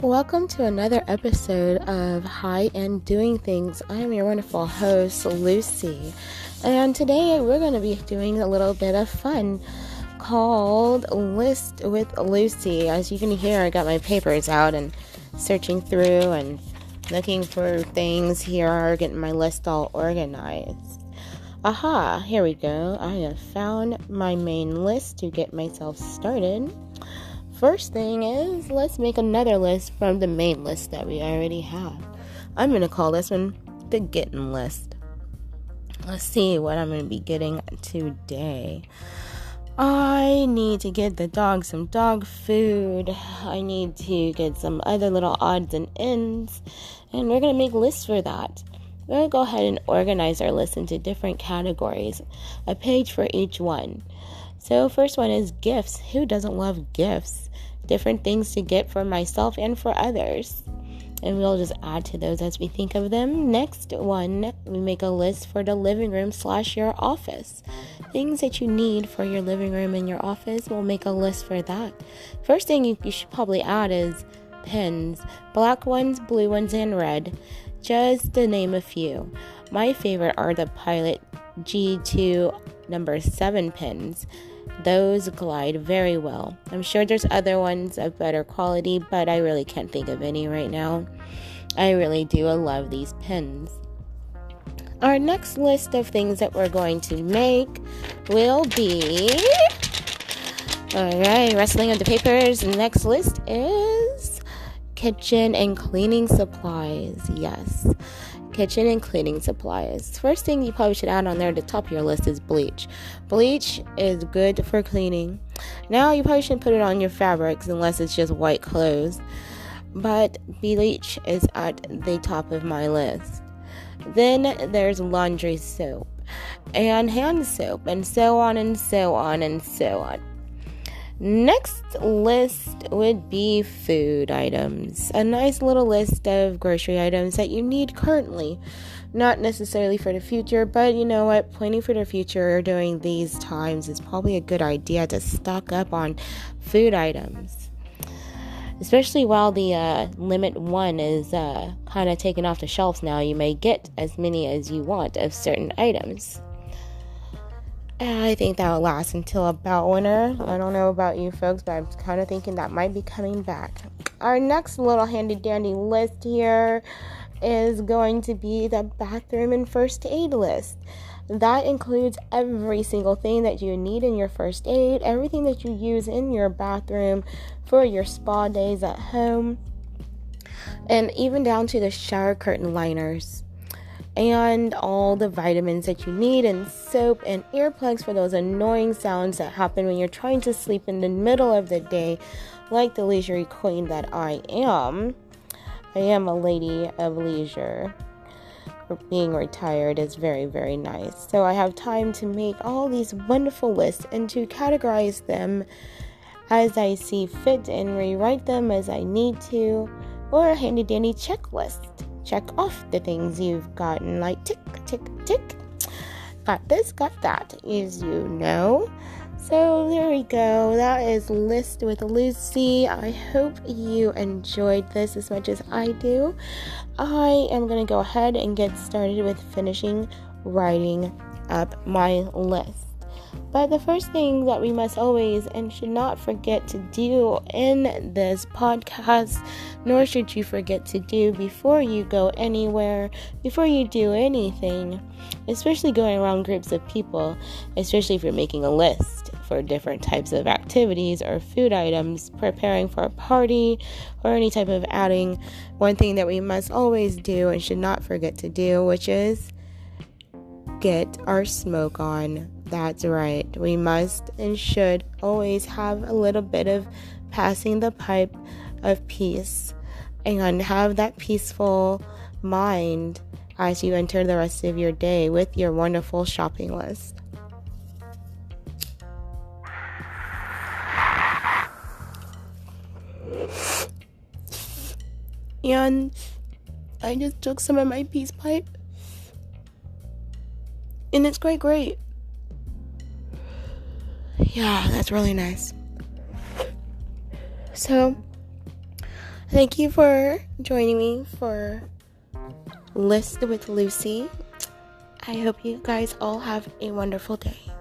Welcome to another episode of High End Doing Things. I am your wonderful host, Lucy. And today we're going to be doing a little bit of fun called List with Lucy. As you can hear, I got my papers out and searching through and looking for things here, getting my list all organized. Aha, here we go. I have found my main list to get myself started. First thing is, let's make another list from the main list that we already have. I'm going to call this one the Getting List. Let's see what I'm going to be getting today. I need to get the dog some dog food. I need to get some other little odds and ends. And we're going to make lists for that. We're going to go ahead and organize our list into different categories. A page for each one. So first one is gifts. Who doesn't love gifts? Different things to get for myself and for others. And we'll just add to those as we think of them. Next one, we make a list for the living room / your office. Things that you need for your living room and your office, we'll make a list for that. First thing you should probably add is pens. Black ones, blue ones, and red. Just to name a few. My favorite are the Pilot G2 number 7 pens. Those glide very well. I'm sure there's other ones of better quality, but I really can't think of any right now. I really do love these pens. Our next list of things that we're going to make will be... Alright, rustling of the papers. The next list is kitchen and cleaning supplies. Yes. Kitchen and cleaning supplies. First thing you probably should add on there at the top of your list is bleach. Bleach is good for cleaning. Now you probably shouldn't put it on your fabrics unless it's just white clothes. But bleach is at the top of my list. Then there's laundry soap and hand soap and so on and so on and so on. Next list would be food items. A nice little list of grocery items that you need currently. Not necessarily for the future, but you know what? Planning for the future during these times is probably a good idea to stock up on food items. Especially while the limit 1 is kind of taken off the shelves now. You may get as many as you want of certain items. I think that will last until about winter. I don't know about you folks, but I'm kind of thinking that might be coming back. Our next little handy dandy list here is going to be the bathroom and first aid list. That includes every single thing that you need in your first aid, everything that you use in your bathroom for your spa days at home, and even down to the shower curtain liners. And all the vitamins that you need, and soap and earplugs for those annoying sounds that happen when you're trying to sleep in the middle of the day, like the leisurely queen that I am. I am a lady of leisure. Being retired is very, very nice. So I have time to make all these wonderful lists and to categorize them as I see fit and rewrite them as I need to, or a handy dandy checklist. Check off the things you've gotten, like tick, tick, tick. Got this, got that, as you know. So there we go. That is List with Lucy. I hope you enjoyed this as much as I do. I am going to go ahead and get started with finishing writing up my list. But the first thing that we must always and should not forget to do in this podcast, nor should you forget to do before you go anywhere, before you do anything, especially going around groups of people, especially if you're making a list for different types of activities or food items, preparing for a party or any type of outing, one thing that we must always do and should not forget to do, which is get our smoke on. That's right. We must and should always have a little bit of passing the pipe of peace and have that peaceful mind as you enter the rest of your day with your wonderful shopping list. And I just took some of my peace pipe, and it's great. Yeah, that's really nice. So, Thank you for joining me for List with Lucy. I hope you guys all have a wonderful day.